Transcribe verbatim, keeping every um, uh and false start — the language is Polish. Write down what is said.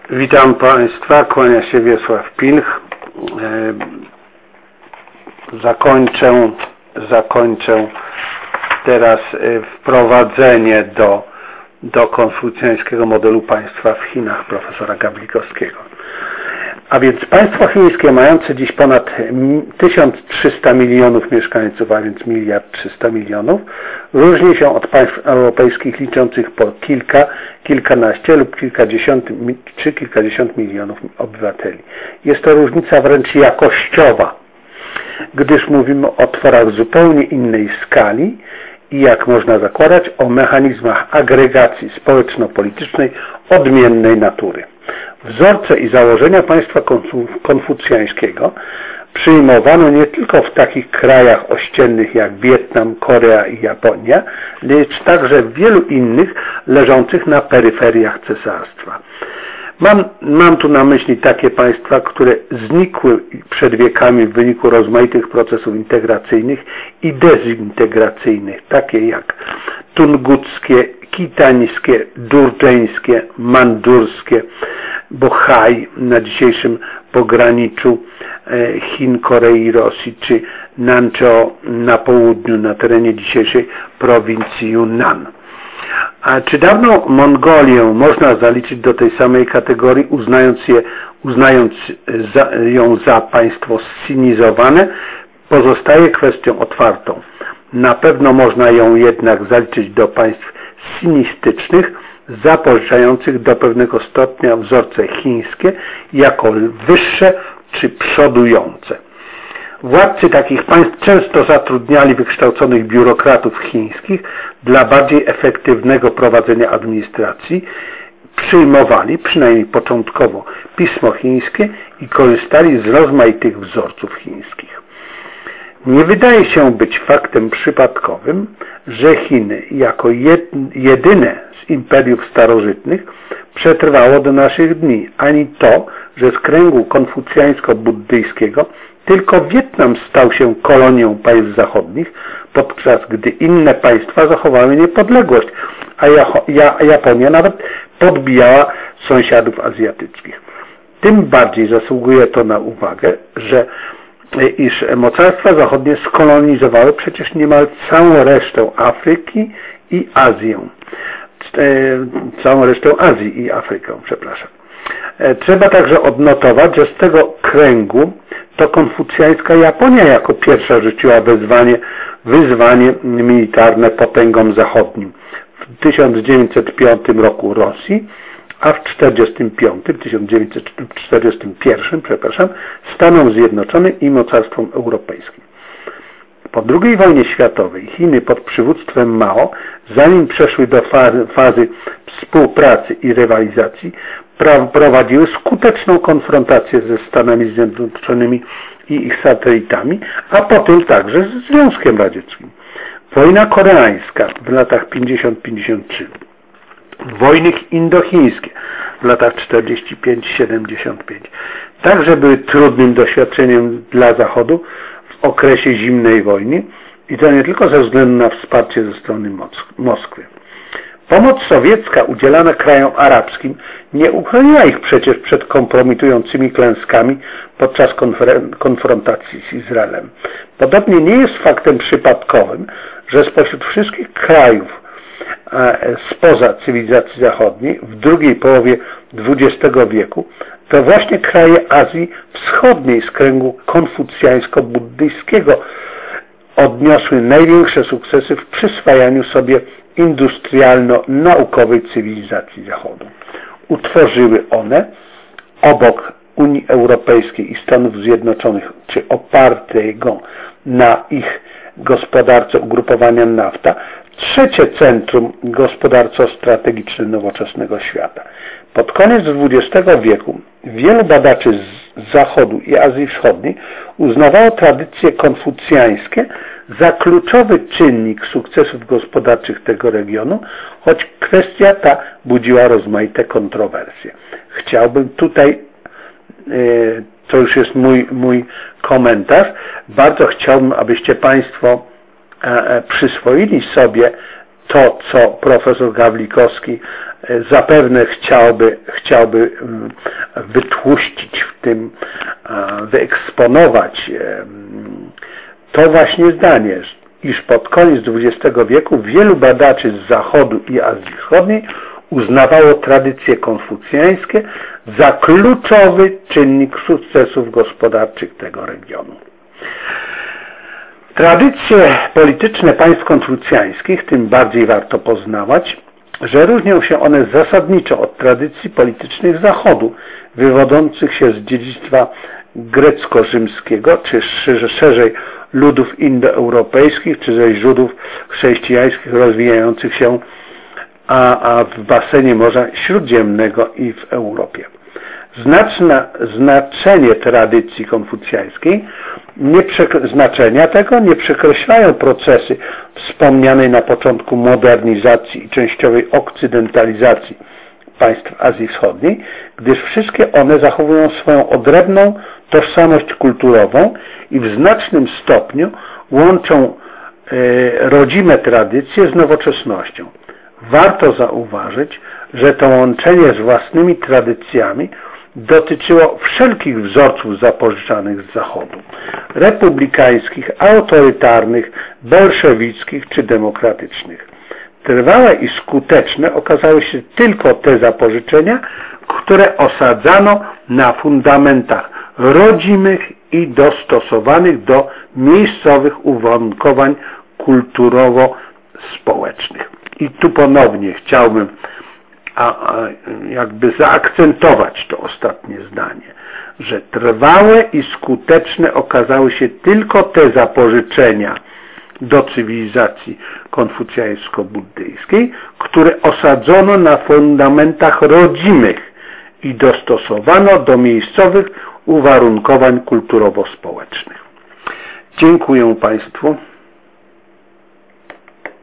Witam Państwa, kłania się Wiesław Pilch. Zakończę, zakończę teraz wprowadzenie do, do konfucjańskiego modelu państwa w Chinach profesora Gawlikowskiego. A więc państwo chińskie mające dziś ponad tysiąc trzysta milionów mieszkańców, a więc miliard trzysta milionów, różni się od państw europejskich liczących po kilka, kilkanaście lub kilkadziesiąt czy kilkadziesiąt milionów obywateli. Jest to różnica wręcz jakościowa, gdyż mówimy o tworach zupełnie innej skali i, jak można zakładać, o mechanizmach agregacji społeczno-politycznej odmiennej natury. Wzorce i założenia państwa konfucjańskiego przyjmowano nie tylko w takich krajach ościennych jak Wietnam, Korea i Japonia, lecz także w wielu innych leżących na peryferiach cesarstwa. Mam, mam tu na myśli takie państwa, które znikły przed wiekami w wyniku rozmaitych procesów integracyjnych i dezintegracyjnych, takie jak tunguckie, kitańskie, durdżeńskie, mandurskie, Bohaj na dzisiejszym pograniczu Chin, Korei i Rosji, czy Nanchao na południu, na terenie dzisiejszej prowincji Yunnan. A czy dawną Mongolię można zaliczyć do tej samej kategorii, uznając, je, uznając za, ją za państwo zsinizowane, pozostaje kwestią otwartą. Na pewno można ją jednak zaliczyć do państw sinistycznych, zapożyczających do pewnego stopnia wzorce chińskie jako wyższe czy przodujące. Władcy takich państw często zatrudniali wykształconych biurokratów chińskich dla bardziej efektywnego prowadzenia administracji, przyjmowali, przynajmniej początkowo, pismo chińskie i korzystali z rozmaitych wzorców chińskich. Nie wydaje się być faktem przypadkowym, że Chiny jako jedyne z imperiów starożytnych przetrwało do naszych dni, ani to, że z kręgu konfucjańsko-buddyjskiego tylko Wietnam stał się kolonią państw zachodnich, podczas gdy inne państwa zachowały niepodległość, a Japonia nawet podbijała sąsiadów azjatyckich. Tym bardziej zasługuje to na uwagę, że iż mocarstwa zachodnie skolonizowały przecież niemal całą resztę Afryki i Azję. Całą resztę Azji i Afrykę, przepraszam. Trzeba także odnotować, że z tego kręgu to konfucjańska Japonia jako pierwsza rzuciła wezwanie, wyzwanie militarne potęgom zachodnim. W tysiąc dziewięćset piątym roku Rosji, a w tysiąc dziewięćset czterdziestym pierwszym przepraszam, Stanom Zjednoczonym i mocarstwom europejskim. Po drugiej wojnie światowej Chiny pod przywództwem Mao, zanim przeszły do fazy, fazy współpracy i rywalizacji, prowadziły skuteczną konfrontację ze Stanami Zjednoczonymi i ich satelitami, a potem także z Związkiem Radzieckim. Wojna koreańska w latach pięćdziesiąt pięćdziesiąt trzy, wojny indochińskie w latach czterdzieści pięć siedemdziesiąt pięć także były trudnym doświadczeniem dla Zachodu w okresie zimnej wojny i to nie tylko ze względu na wsparcie ze strony Moskwy. Pomoc sowiecka udzielana krajom arabskim nie uchroniła ich przecież przed kompromitującymi klęskami podczas konfrontacji z Izraelem. Podobnie nie jest faktem przypadkowym, że spośród wszystkich krajów spoza cywilizacji zachodniej w drugiej połowie dwudziestego wieku to właśnie kraje Azji Wschodniej z kręgu konfucjańsko-buddyjskiego odniosły największe sukcesy w przyswajaniu sobie industrialno-naukowej cywilizacji Zachodu. Utworzyły one obok Unii Europejskiej i Stanów Zjednoczonych, czy opartego na ich gospodarce ugrupowania NAFTA, trzecie centrum gospodarczo-strategiczne nowoczesnego świata. Pod koniec dwudziestego wieku wielu badaczy z Zachodu i Azji Wschodniej uznawało tradycje konfucjańskie za kluczowy czynnik sukcesów gospodarczych tego regionu, choć kwestia ta budziła rozmaite kontrowersje. Chciałbym tutaj, to już jest mój, mój komentarz, bardzo chciałbym, abyście Państwo przyswoili sobie to, co profesor Gawlikowski zapewne chciałby, chciałby wytłuścić w tym, wyeksponować to właśnie zdanie, iż pod koniec dwudziestego wieku wielu badaczy z Zachodu i Azji Wschodniej uznawało tradycje konfucjańskie za kluczowy czynnik sukcesów gospodarczych tego regionu. Tradycje polityczne państw konfucjańskich tym bardziej warto poznawać, że różnią się one zasadniczo od tradycji politycznych Zachodu, wywodzących się z dziedzictwa grecko-rzymskiego, czy szerzej ludów indoeuropejskich, czy zaś ludów chrześcijańskich rozwijających się a, a w basenie Morza Śródziemnego i w Europie. Znaczne znaczenie tradycji konfucjańskiej, nie znaczenia tego nie przekreślają procesy wspomnianej na początku modernizacji i częściowej okcydentalizacji państw Azji Wschodniej, gdyż wszystkie one zachowują swoją odrębną tożsamość kulturową i w znacznym stopniu łączą e, rodzime tradycje z nowoczesnością. Warto zauważyć, że to łączenie z własnymi tradycjami dotyczyło wszelkich wzorców zapożyczanych z Zachodu, republikańskich, autorytarnych, bolszewickich czy demokratycznych. Trwałe i skuteczne okazały się tylko te zapożyczenia, które osadzano na fundamentach rodzimych i dostosowanych do miejscowych uwarunkowań kulturowo-społecznych. I tu ponownie chciałbym a, a, jakby zaakcentować to ostatnie zdanie, że trwałe i skuteczne okazały się tylko te zapożyczenia do cywilizacji konfucjańsko-buddyjskiej, które osadzono na fundamentach rodzimych i dostosowano do miejscowych uwarunkowań kulturowo-społecznych. Dziękuję Państwu.